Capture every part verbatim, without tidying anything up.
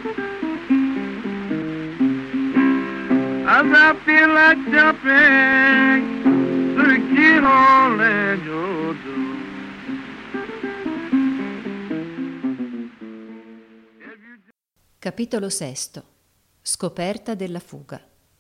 As I feel like jumping to the keyhole in your door. Capitolo sesto. Scoperta della fuga.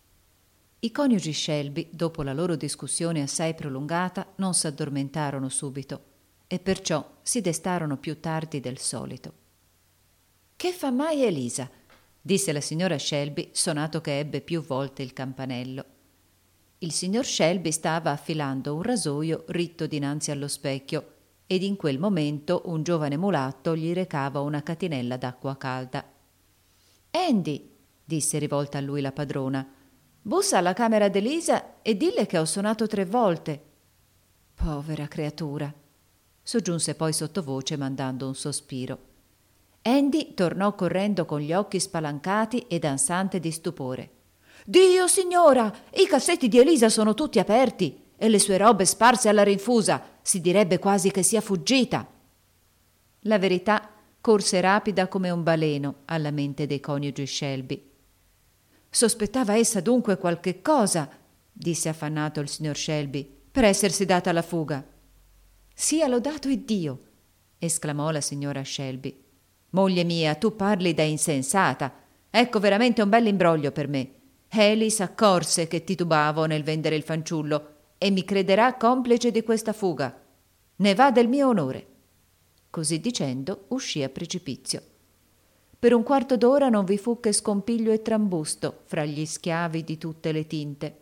I coniugi Shelby, dopo la loro discussione assai prolungata, non s'addormentarono subito e perciò si destarono più tardi del solito. «Che fa mai Elisa?» disse la signora Shelby, sonato che ebbe più volte il campanello. Il signor Shelby stava affilando un rasoio ritto dinanzi allo specchio ed in quel momento un giovane mulatto gli recava una catinella d'acqua calda. «Andy», disse rivolta a lui la padrona, «bussa alla camera d'Elisa e dille che ho suonato tre volte». «Povera creatura», soggiunse poi sottovoce mandando un sospiro. Andy tornò correndo con gli occhi spalancati ed ansante di stupore. «Dio, signora! I cassetti di Elisa sono tutti aperti e le sue robe sparse alla rinfusa. Si direbbe quasi che sia fuggita». La verità corse rapida come un baleno alla mente dei coniugi Shelby. «Sospettava essa dunque qualche cosa», disse affannato il signor Shelby, «per essersi data alla fuga». «Sia lodato Iddio!» esclamò la signora Shelby. «Moglie mia, tu parli da insensata. Ecco veramente un bell'imbroglio per me. Haley s'accorse che titubavo nel vendere il fanciullo e mi crederà complice di questa fuga. Ne va del mio onore». Così dicendo uscì a precipizio. Per un quarto d'ora non vi fu che scompiglio e trambusto fra gli schiavi di tutte le tinte.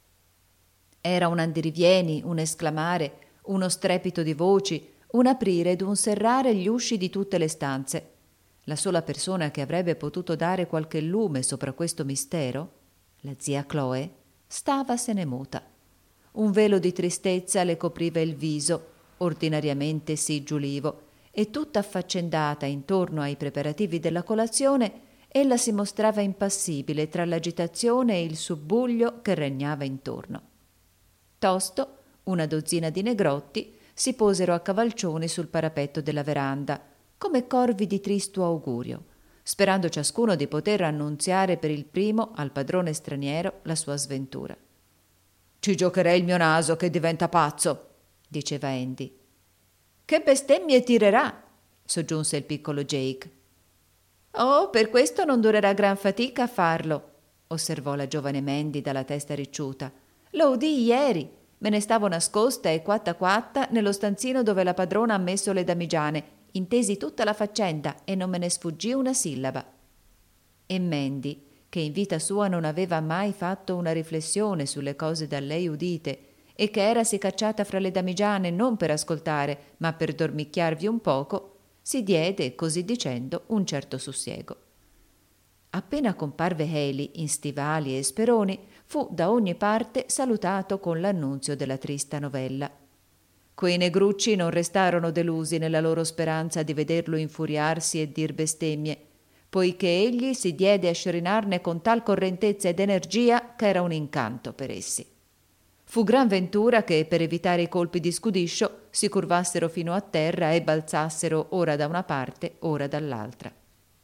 Era un andirivieni, un esclamare, uno strepito di voci, un aprire ed un serrare gli usci di tutte le stanze. La sola persona che avrebbe potuto dare qualche lume sopra questo mistero, la zia Chloe, stavasene muta. Un velo di tristezza le copriva il viso, ordinariamente sì giulivo, e tutta affaccendata intorno ai preparativi della colazione, ella si mostrava impassibile tra l'agitazione e il subbuglio che regnava intorno. Tosto, una dozzina di negrotti si posero a cavalcioni sul parapetto della veranda, come corvi di tristo augurio, sperando ciascuno di poter annunziare per il primo al padrone straniero la sua sventura. «Ci giocherei il mio naso che diventa pazzo», diceva Andy. «Che bestemmie tirerà», soggiunse il piccolo Jake. «Oh, per questo non durerà gran fatica a farlo», osservò la giovane Mandy dalla testa ricciuta. «Lo udii ieri. Me ne stavo nascosta e quatta quatta nello stanzino dove la padrona ha messo le damigiane. Intesi tutta la faccenda e non me ne sfuggì una sillaba». E Mandy, che in vita sua non aveva mai fatto una riflessione sulle cose da lei udite e che erasi cacciata fra le damigiane non per ascoltare, ma per dormicchiarvi un poco, si diede, così dicendo, un certo sussiego. Appena comparve Haley in stivali e speroni, fu da ogni parte salutato con l'annunzio della trista novella. Quei negrucci non restarono delusi nella loro speranza di vederlo infuriarsi e dir bestemmie, poiché egli si diede a scirinarne con tal correntezza ed energia che era un incanto per essi. Fu gran ventura che, per evitare i colpi di scudiscio, si curvassero fino a terra e balzassero ora da una parte, ora dall'altra.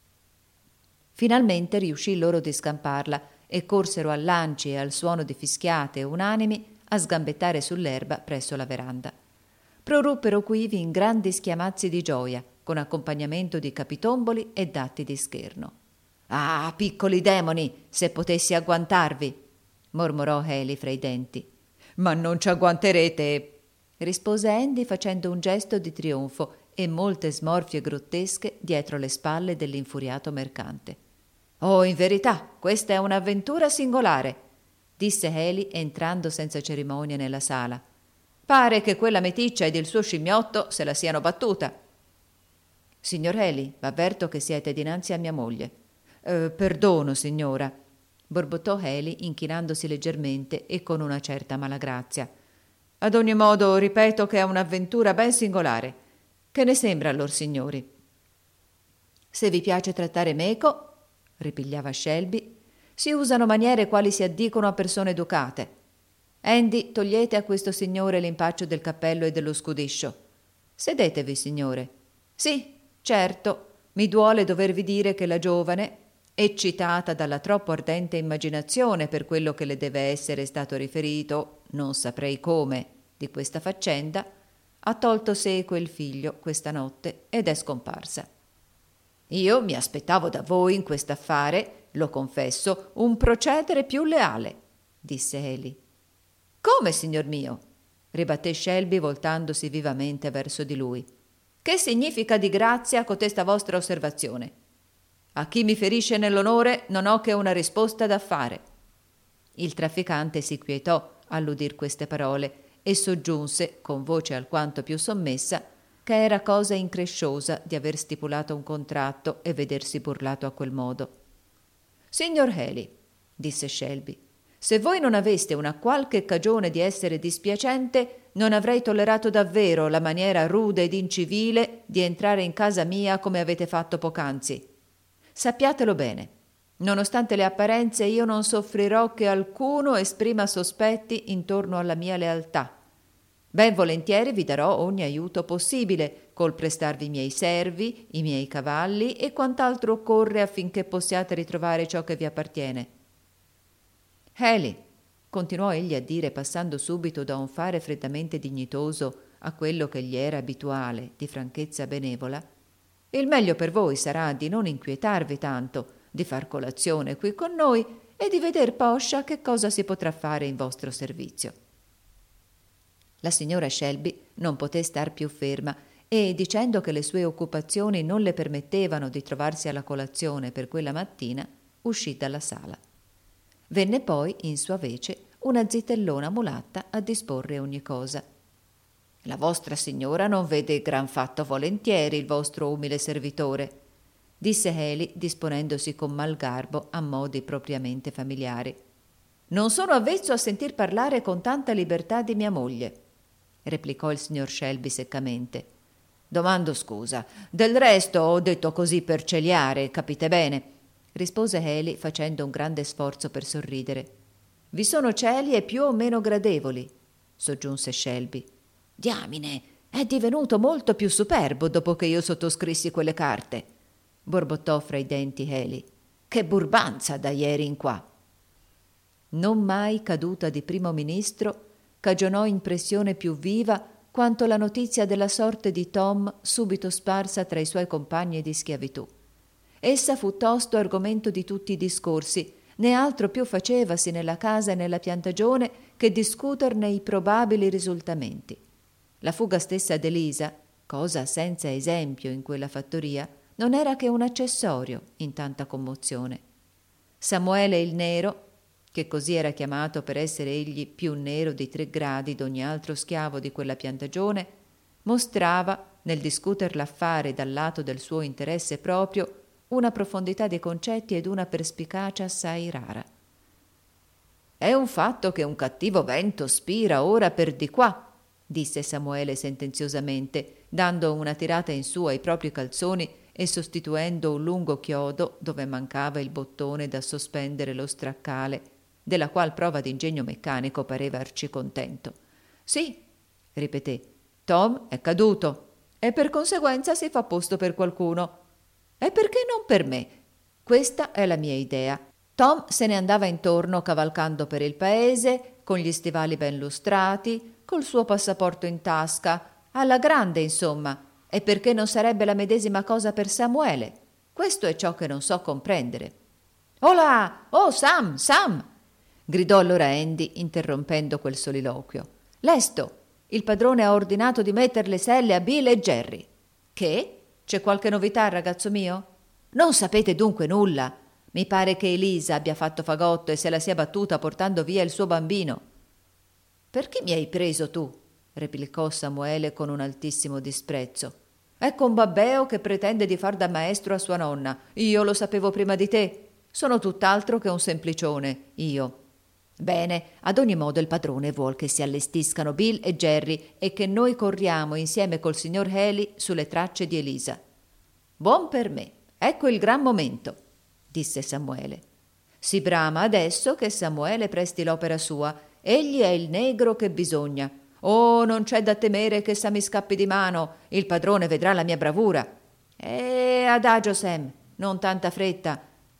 Finalmente riuscì loro di scamparla e corsero a lanci e al suono di fischiate unanimi a sgambettare sull'erba presso la veranda. Proruppero quivi in grandi schiamazzi di gioia, con accompagnamento di capitomboli e datti di scherno. «Ah, piccoli demoni, se potessi agguantarvi!» mormorò Haley fra i denti. «Ma non ci agguanterete!» rispose Andy facendo un gesto di trionfo e molte smorfie grottesche dietro le spalle dell'infuriato mercante. «Oh, in verità, questa è un'avventura singolare», disse Haley entrando senza cerimonia nella sala. «Pare che quella meticcia ed il suo scimmiotto se la siano battuta». «Signor Haley, v'avverto che siete dinanzi a mia moglie». Eh, «Perdono, signora», borbottò Haley inchinandosi leggermente e con una certa malagrazia. «Ad ogni modo ripeto che è un'avventura ben singolare. Che ne sembra, lor signori?» «Se vi piace trattare meco», ripigliava Shelby, «si usano maniere quali si addicono a persone educate. Andy, togliete a questo signore l'impaccio del cappello e dello scudiscio. Sedetevi, signore. Sì, certo, mi duole dovervi dire che la giovane, eccitata dalla troppo ardente immaginazione per quello che le deve essere stato riferito, non saprei come, di questa faccenda, ha tolto seco il figlio questa notte ed è scomparsa. Io mi aspettavo da voi in quest'affare, lo confesso, un procedere più leale, disse Haley. Come, signor mio? Ribatté Shelby voltandosi vivamente verso di lui. Che significa di grazia cotesta vostra osservazione? A chi mi ferisce nell'onore non ho che una risposta da fare. Il trafficante si quietò all'udir queste parole e soggiunse, con voce alquanto più sommessa, che era cosa incresciosa di aver stipulato un contratto e vedersi burlato a quel modo. Signor Haley, disse Shelby, se voi non aveste una qualche cagione di essere dispiacente, non avrei tollerato davvero la maniera rude ed incivile di entrare in casa mia come avete fatto poc'anzi. Sappiatelo bene, nonostante le apparenze io non soffrirò che alcuno esprima sospetti intorno alla mia lealtà. Ben volentieri vi darò ogni aiuto possibile, col prestarvi i miei servi, i miei cavalli e quant'altro occorre affinché possiate ritrovare ciò che vi appartiene. Haley, continuò egli a dire, passando subito da un fare freddamente dignitoso a quello che gli era abituale di franchezza benevola, il meglio per voi sarà di non inquietarvi tanto, di far colazione qui con noi e di veder poscia che cosa si potrà fare in vostro servizio. La signora Shelby non poté star più ferma e, dicendo che le sue occupazioni non le permettevano di trovarsi alla colazione per quella mattina, uscì dalla sala. Venne poi, in sua vece, una zitellona mulatta a disporre ogni cosa. La vostra signora non vede gran fatto volentieri il vostro umile servitore, disse Haley, disponendosi con mal garbo a modi propriamente familiari. Non sono avvezzo a sentir parlare con tanta libertà di mia moglie, replicò il signor Shelby seccamente. Domando scusa. Del resto ho detto così per celiare, capite bene, rispose Haley facendo un grande sforzo per sorridere. Vi sono celie più o meno gradevoli, soggiunse Shelby. Diamine, è divenuto molto più superbo dopo che io sottoscrissi quelle carte, borbottò fra i denti Haley. Che burbanza da ieri in qua. Non mai caduta di primo ministro, cagionò impressione più viva quanto la notizia della sorte di Tom subito sparsa tra i suoi compagni di schiavitù. Essa fu tosto argomento di tutti i discorsi, né altro più facevasi nella casa e nella piantagione che discuterne i probabili risultamenti. La fuga stessa d'Elisa, cosa senza esempio in quella fattoria, non era che un accessorio in tanta commozione. Samuele il Nero, che così era chiamato per essere egli più nero di tre gradi d'ogni altro schiavo di quella piantagione, mostrava, nel discuter l'affare dal lato del suo interesse proprio, una profondità di concetti ed una perspicacia assai rara. È un fatto che un cattivo vento spira ora per di qua, disse Samuele sentenziosamente, dando una tirata in su ai propri calzoni e sostituendo un lungo chiodo dove mancava il bottone da sospendere lo straccale, della qual prova d'ingegno meccanico pareva arcicontento. Sì, ripeté, Tom è caduto e per conseguenza si fa posto per qualcuno. E perché non per me? Questa è la mia idea. Tom se ne andava intorno cavalcando per il paese, con gli stivali ben lustrati, col suo passaporto in tasca, alla grande insomma, e perché non sarebbe la medesima cosa per Samuele? Questo è ciò che non so comprendere. Olà! Oh, Sam, Sam! Gridò allora Andy, interrompendo quel soliloquio. Lesto! Il padrone ha ordinato di metter le selle a Bill e Jerry. Che? C'è qualche novità, ragazzo mio? Non sapete dunque nulla? Mi pare che Elisa abbia fatto fagotto e se la sia battuta portando via il suo bambino. Perché mi hai preso tu? Replicò Samuele con un altissimo disprezzo. Ecco un babbeo che pretende di far da maestro a sua nonna. Io lo sapevo prima di te. Sono tutt'altro che un semplicione, io. Bene, ad ogni modo il padrone vuol che si allestiscano Bill e Jerry e che noi corriamo insieme col signor Haley sulle tracce di Elisa. Buon per me, ecco il gran momento, disse Samuele. Si brama adesso che Samuele presti l'opera sua. Egli è il negro che bisogna. Oh, non c'è da temere che essa mi scappi di mano. Il padrone vedrà la mia bravura. E adagio, Sam, non tanta fretta.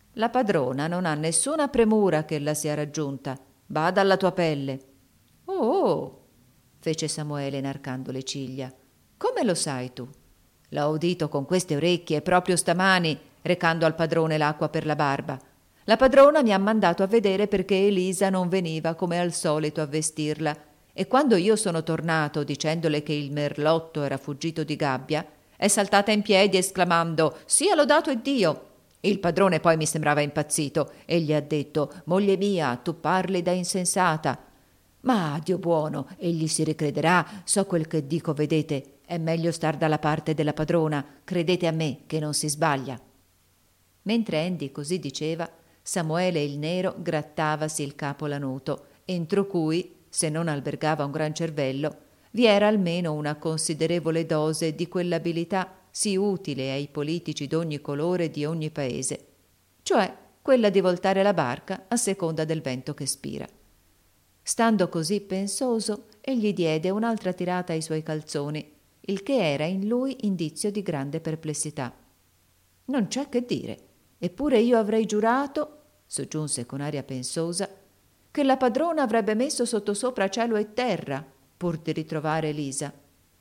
La padrona non ha nessuna premura che la sia raggiunta. Bada alla tua pelle. Oh, oh, fece Samuele inarcando le ciglia. Come lo sai tu? L'ho udito con queste orecchie proprio stamani, recando al padrone l'acqua per la barba. La padrona mi ha mandato a vedere perché Elisa non veniva come al solito a vestirla, e quando io sono tornato dicendole che il merlotto era fuggito di gabbia, è saltata in piedi esclamando «Sia lodato Iddio!». Il padrone poi mi sembrava impazzito e gli ha detto «Moglie mia, tu parli da insensata». Ma Dio buono, egli si ricrederà, so quel che dico, vedete, è meglio star dalla parte della padrona, credete a me che non si sbaglia. Mentre Andy così diceva, Samuele il nero grattavasi il capo lanuto, entro cui, se non albergava un gran cervello, vi era almeno una considerevole dose di quell'abilità sì utile ai politici d'ogni colore e di ogni paese, cioè quella di voltare la barca a seconda del vento che spira. Stando così pensoso, egli diede un'altra tirata ai suoi calzoni, il che era in lui indizio di grande perplessità. «Non c'è che dire, eppure io avrei giurato», soggiunse con aria pensosa, «che la padrona avrebbe messo sottosopra cielo e terra pur di ritrovare Elisa».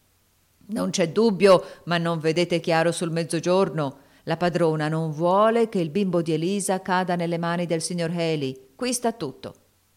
«Non c'è dubbio, ma non vedete chiaro sul mezzogiorno. La padrona non vuole che il bimbo di Elisa cada nelle mani del signor Haley. Qui sta tutto».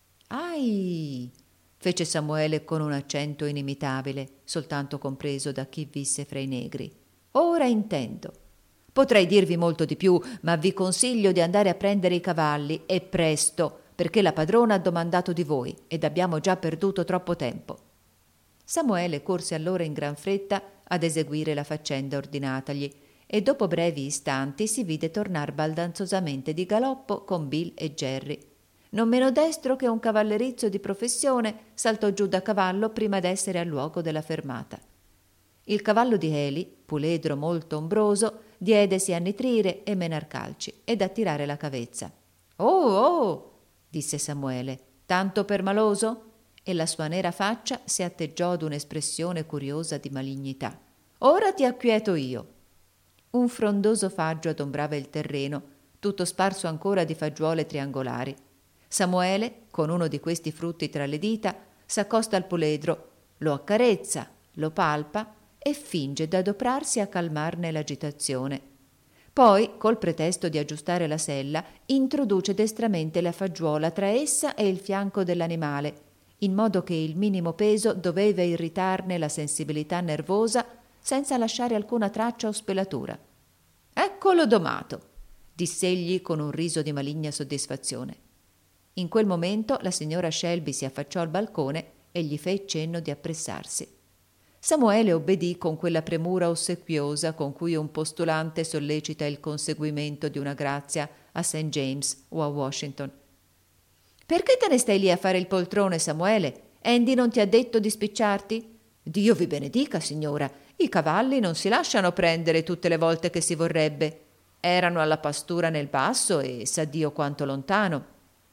«Ahi!» fece Samuele con un accento inimitabile, soltanto compreso da chi visse fra i negri. «Ora intendo. Potrei dirvi molto di più, ma vi consiglio di andare a prendere i cavalli, e presto, perché la padrona ha domandato di voi, ed abbiamo già perduto troppo tempo». Samuele corse allora in gran fretta ad eseguire la faccenda ordinatagli, e dopo brevi istanti si vide tornar baldanzosamente di galoppo con Bill e Jerry. Non meno destro che un cavallerizzo di professione saltò giù da cavallo prima d'essere al luogo della fermata. Il cavallo di Haley, puledro molto ombroso, diedesi a nitrire e menar calci ed a tirare la cavezza. «Oh, oh!» disse Samuele, «tanto per maloso?» E la sua nera faccia si atteggiò ad un'espressione curiosa di malignità. «Ora ti acquieto io». Un frondoso faggio adombrava il terreno, tutto sparso ancora di fagiuole triangolari. Samuele, con uno di questi frutti tra le dita, s'accosta al puledro, lo accarezza, lo palpa e finge d'adoprarsi a calmarne l'agitazione. Poi, col pretesto di aggiustare la sella, introduce destramente la fagiuola tra essa e il fianco dell'animale, in modo che il minimo peso doveva irritarne la sensibilità nervosa senza lasciare alcuna traccia o spelatura. «Eccolo domato», diss'egli con un riso di maligna soddisfazione. In quel momento la signora Shelby si affacciò al balcone e gli fe cenno di appressarsi. Samuele obbedì con quella premura ossequiosa con cui un postulante sollecita il conseguimento di una grazia a Saint James o a Washington. «Perché te ne stai lì a fare il poltrone, Samuele? Andy non ti ha detto di spicciarti?» «Dio vi benedica, signora, i cavalli non si lasciano prendere tutte le volte che si vorrebbe. Erano alla pastura nel basso e sa Dio quanto lontano».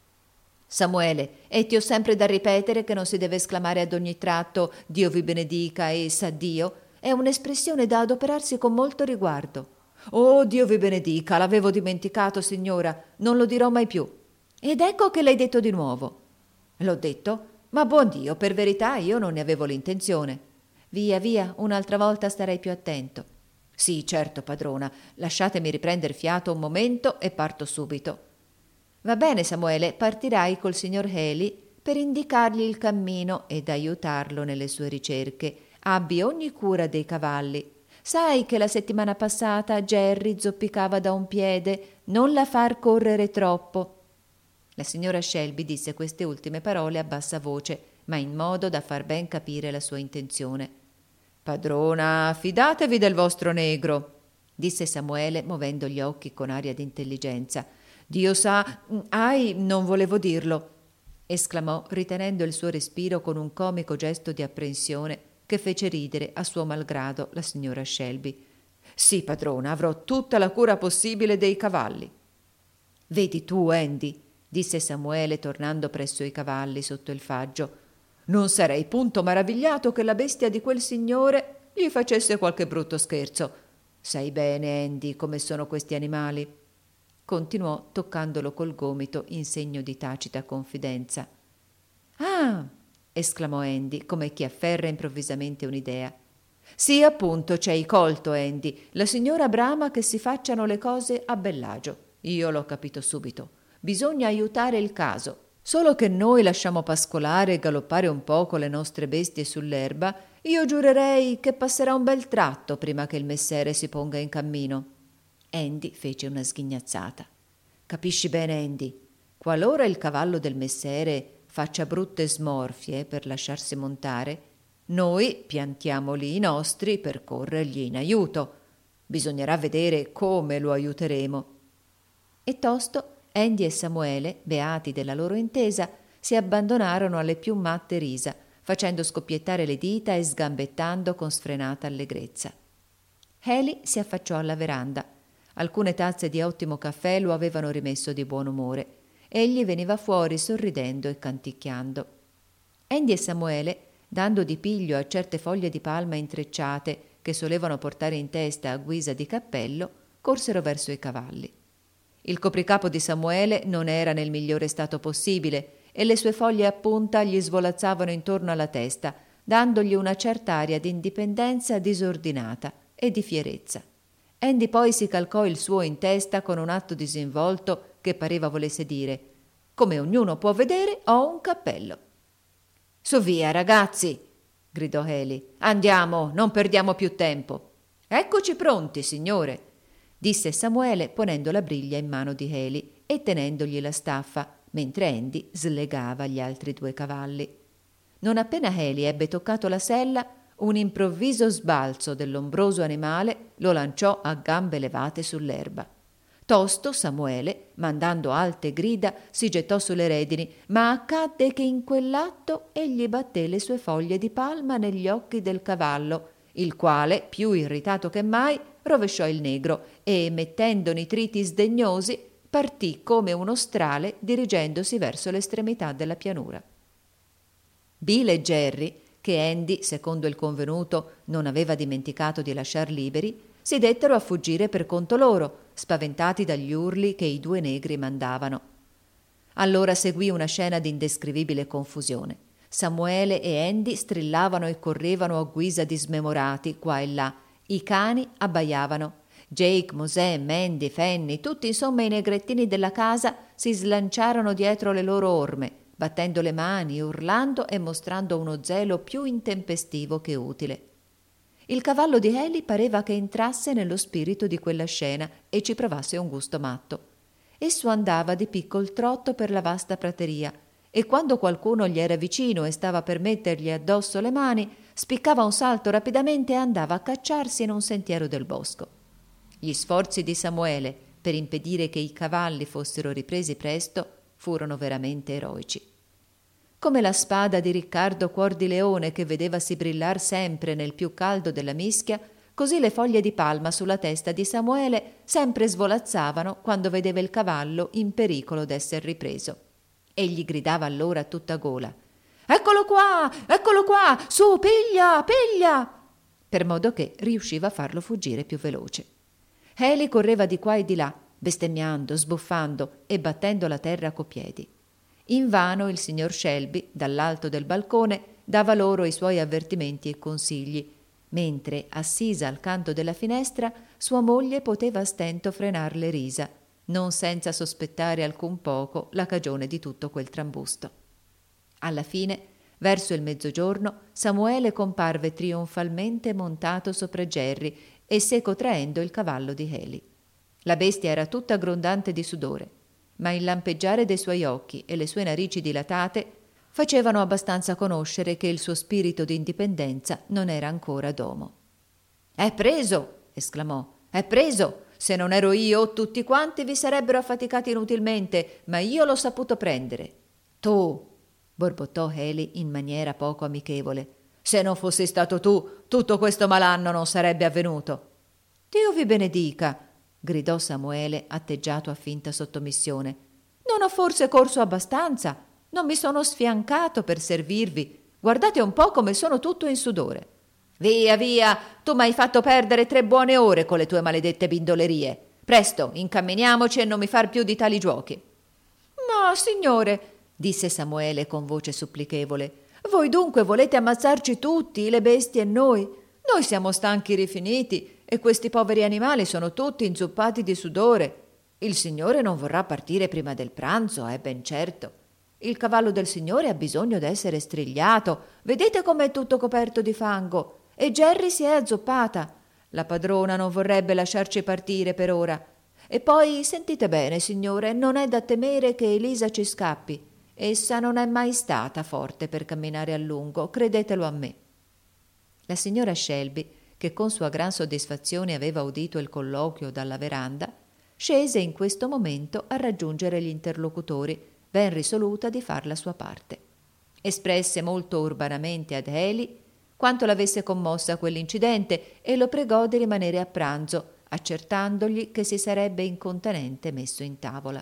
«Samuele, e ti ho sempre da ripetere che non si deve esclamare ad ogni tratto Dio vi benedica e sa Dio. È un'espressione da adoperarsi con molto riguardo». «Oh, Dio vi benedica, l'avevo dimenticato, signora, non lo dirò mai più». «Ed ecco che l'hai detto di nuovo». «L'ho detto? Ma buon Dio, per verità io non ne avevo l'intenzione». «Via, via, un'altra volta starei più attento». «Sì, certo, padrona, lasciatemi riprender fiato un momento e parto subito». «Va bene, Samuele, partirai col signor Haley per indicargli il cammino ed aiutarlo nelle sue ricerche. Abbi ogni cura dei cavalli. Sai che la settimana passata Jerry zoppicava da un piede, non la far correre troppo». La signora Shelby disse queste ultime parole a bassa voce, ma in modo da far ben capire la sua intenzione. «Padrona, fidatevi del vostro negro», disse Samuele, muovendo gli occhi con aria d'intelligenza. «Dio sa, ahi, non volevo dirlo», esclamò, ritenendo il suo respiro con un comico gesto di apprensione che fece ridere a suo malgrado la signora Shelby. «Sì, padrona, avrò tutta la cura possibile dei cavalli». «Vedi tu, Andy», disse Samuele tornando presso i cavalli sotto il faggio, «non sarei punto maravigliato che la bestia di quel signore gli facesse qualche brutto scherzo. Sai bene, Andy, come sono questi animali». continuò toccandolo col gomito in segno di tacita confidenza. «Ah!» esclamò Andy, come chi afferra improvvisamente un'idea. «Sì, appunto, ci hai colto, Andy. La signora brama che si facciano le cose a bell'agio. Io l'ho capito subito. Bisogna aiutare il caso. Solo che noi lasciamo pascolare e galoppare un poco le nostre bestie sull'erba, io giurerei che passerà un bel tratto prima che il messere si ponga in cammino». Andy fece una sghignazzata. «Capisci bene, Andy? Qualora il cavallo del messere faccia brutte smorfie per lasciarsi montare, noi piantiamo lì i nostri per corrergli in aiuto. Bisognerà vedere come lo aiuteremo». E tosto Andy e Samuele, beati della loro intesa, si abbandonarono alle più matte risa, facendo scoppiettare le dita e sgambettando con sfrenata allegrezza. Haley si affacciò alla veranda. Alcune tazze di ottimo caffè lo avevano rimesso di buon umore. Egli veniva fuori sorridendo e canticchiando. Andy e Samuele, dando di piglio a certe foglie di palma intrecciate che solevano portare in testa a guisa di cappello, corsero verso i cavalli. Il copricapo di Samuele non era nel migliore stato possibile e le sue foglie a punta gli svolazzavano intorno alla testa, dandogli una certa aria di indipendenza disordinata e di fierezza. Andy poi si calcò il suo in testa con un atto disinvolto che pareva volesse dire: «Come ognuno può vedere, ho un cappello». «Su via, ragazzi!» gridò Haley. «Andiamo, non perdiamo più tempo». «Eccoci pronti, signore», disse Samuele ponendo la briglia in mano di Haley e tenendogli la staffa, mentre Andy slegava gli altri due cavalli. Non appena Haley ebbe toccato la sella, un improvviso sbalzo dell'ombroso animale lo lanciò a gambe levate sull'erba. Tosto Samuele, mandando alte grida, si gettò sulle redini, ma accadde che in quell'atto egli batté le sue foglie di palma negli occhi del cavallo, il quale, più irritato che mai, rovesciò il negro e, mettendo nitriti sdegnosi, partì come uno strale dirigendosi verso l'estremità della pianura. Bill e Jerry, che Andy, secondo il convenuto, non aveva dimenticato di lasciar liberi, si dettero a fuggire per conto loro, spaventati dagli urli che i due negri mandavano. Allora seguì una scena di indescrivibile confusione. Samuele e Andy strillavano e correvano a guisa di smemorati qua e là. I cani abbaiavano. Jake, Mosè, Mandy, Fanny, tutti insomma i negrettini della casa si slanciarono dietro le loro orme, battendo le mani, urlando e mostrando uno zelo più intempestivo che utile. Il cavallo di Haley pareva che entrasse nello spirito di quella scena e ci provasse un gusto matto. Esso andava di piccol trotto per la vasta prateria e quando qualcuno gli era vicino e stava per mettergli addosso le mani, spiccava un salto rapidamente e andava a cacciarsi in un sentiero del bosco. Gli sforzi di Samuele per impedire che i cavalli fossero ripresi presto furono veramente eroici. Come la spada di Riccardo Cuor di Leone che vedevasi brillar sempre nel più caldo della mischia, così le foglie di palma sulla testa di Samuele sempre svolazzavano quando vedeva il cavallo in pericolo d'esser ripreso. Egli gridava allora a tutta gola: «Eccolo qua! Eccolo qua! Su, piglia! Piglia!» per modo che riusciva a farlo fuggire più veloce. Haley correva di qua e di là, bestemmiando, sbuffando e battendo la terra co piedi. Invano il signor Shelby, dall'alto del balcone, dava loro i suoi avvertimenti e consigli, mentre, assisa al canto della finestra, sua moglie poteva a stento frenar le risa, non senza sospettare alcun poco la cagione di tutto quel trambusto. Alla fine, verso il mezzogiorno, Samuele comparve trionfalmente montato sopra Jerry e seco traendo il cavallo di Haley. La bestia era tutta grondante di sudore, ma il lampeggiare dei suoi occhi e le sue narici dilatate facevano abbastanza conoscere che il suo spirito di indipendenza non era ancora domo. «È preso!» esclamò. «È preso! Se non ero io, tutti quanti vi sarebbero affaticati inutilmente, ma io l'ho saputo prendere». «Tu!» borbottò Haley in maniera poco amichevole. «Se non fossi stato tu, tutto questo malanno non sarebbe avvenuto». «Dio vi benedica!» gridò Samuele, atteggiato a finta sottomissione. «Non ho forse corso abbastanza? Non mi sono sfiancato per servirvi. Guardate un po' come sono tutto in sudore». «Via, via! Tu m'hai fatto perdere tre buone ore con le tue maledette bindolerie. Presto, incamminiamoci e non mi far più di tali giuochi. Ma, signore, disse Samuele con voce supplichevole, voi dunque volete ammazzarci tutti, le bestie e noi? Noi siamo stanchi rifiniti e questi poveri animali sono tutti inzuppati di sudore. Il Signore non vorrà partire prima del pranzo, è ben certo. Il cavallo del Signore ha bisogno d'essere strigliato. Vedete com'è tutto coperto di fango. E Jerry si è azzoppata. La padrona non vorrebbe lasciarci partire per ora. E poi, sentite bene, signore, non è da temere che Elisa ci scappi. Essa non è mai stata forte per camminare a lungo, credetelo a me. La signora Shelby, che con sua gran soddisfazione aveva udito il colloquio dalla veranda, scese in questo momento a raggiungere gli interlocutori, ben risoluta di far la sua parte. Espresse molto urbanamente ad Haley quanto l'avesse commossa quell'incidente e lo pregò di rimanere a pranzo, accertandogli che si sarebbe incontanente messo in tavola.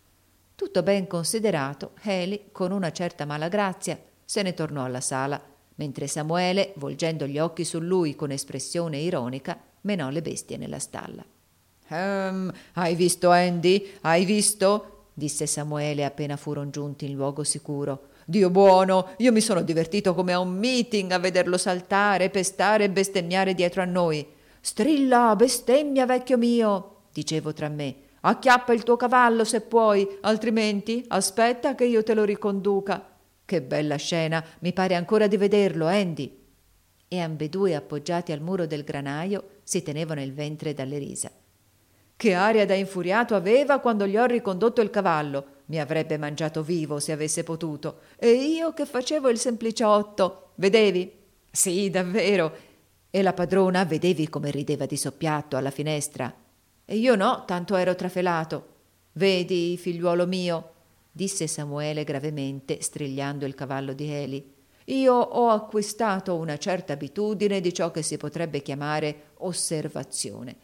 Tutto ben considerato, Haley, con una certa malagrazia, se ne tornò alla sala, mentre Samuele, volgendo gli occhi su lui con espressione ironica, menò le bestie nella stalla. «Ehm, hai visto Andy? Hai visto?» disse Samuele appena furono giunti in luogo sicuro. «Dio buono, io mi sono divertito come a un meeting a vederlo saltare, pestare e bestemmiare dietro a noi. Strilla, bestemmia, vecchio mio!» dicevo tra me. «Acchiappa il tuo cavallo se puoi, altrimenti aspetta che io te lo riconduca. Che bella scena, mi pare ancora di vederlo, Andy!» E ambedue, appoggiati al muro del granaio, si tenevano il ventre dalle risa. «Che aria da infuriato aveva quando gli ho ricondotto il cavallo! Mi avrebbe mangiato vivo se avesse potuto. E io che facevo il sempliciotto, vedevi?» «Sì, davvero!» «E la padrona, vedevi come rideva di soppiatto alla finestra?» «E io no, tanto ero trafelato.» «Vedi, figliuolo mio», disse Samuele gravemente, strigliando il cavallo di Haley, «io ho acquistato una certa abitudine di ciò che si potrebbe chiamare osservazione.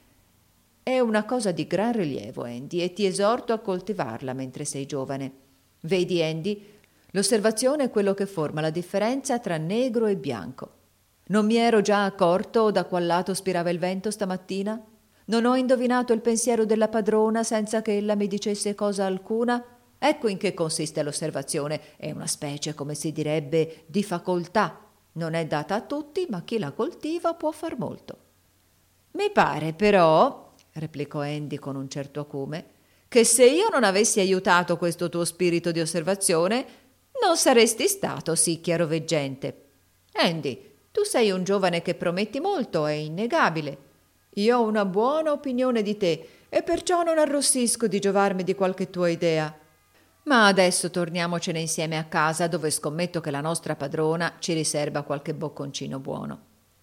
È una cosa di gran rilievo, Andy, e ti esorto a coltivarla mentre sei giovane. Vedi, Andy, l'osservazione è quello che forma la differenza tra negro e bianco. Non mi ero già accorto da qual lato spirava il vento stamattina? Non ho indovinato il pensiero della padrona senza che ella mi dicesse cosa alcuna? Ecco in che consiste l'osservazione. È una specie, come si direbbe, di facoltà. Non è data a tutti, ma chi la coltiva può far molto.» «Mi pare però», replicò Andy con un certo acume, «che se io non avessi aiutato questo tuo spirito di osservazione, non saresti stato sì chiaroveggente. Andy, tu sei un giovane che prometti molto, è innegabile. Io ho una buona opinione di te e perciò non arrossisco di giovarmi di qualche tua idea. Ma adesso torniamocene insieme a casa, dove scommetto che la nostra padrona ci riserba qualche bocconcino buono.»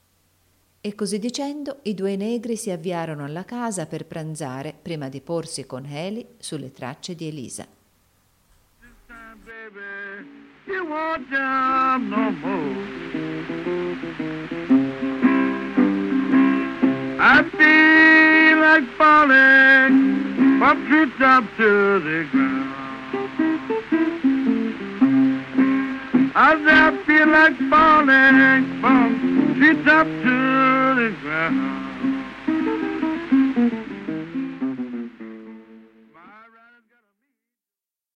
E così dicendo, i due negri si avviarono alla casa per pranzare prima di porsi con Haley sulle tracce di Elisa. I feel like falling from treetop to the ground. I feel like falling from treetop to the ground.